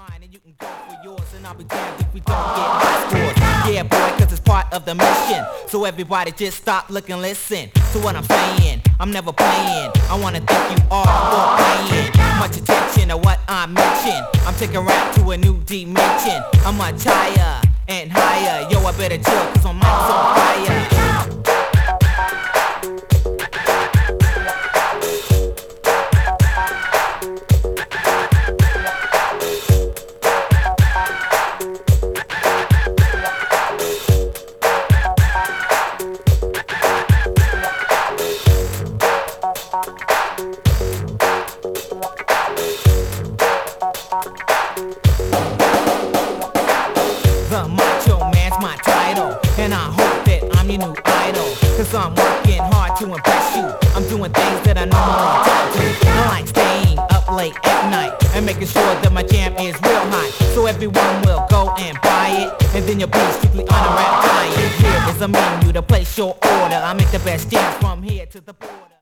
mine and you can go for yours, and I'll be damned if we don't get high scores. Yeah, boy, cause it's part of the mission. So everybody just stop, look, and listen to what I'm saying. I'm never playing. I wanna thank you all for paying much attention to what I mention. I'm taking rap to a new dimension. I'm much higher and higher. Yo, I better chill cause my mic's on fire. The Macho Man's my title, and I hope that I'm your new idol. Cause I'm working hard to impress you. I'm doing things that I normally don't do. I like staying up late at night and making sure that my jam is real hot, so everyone will go and buy it, and then you'll be strictly on a rap diet. Here is a menu to place your order. I make the best jams from here to the border.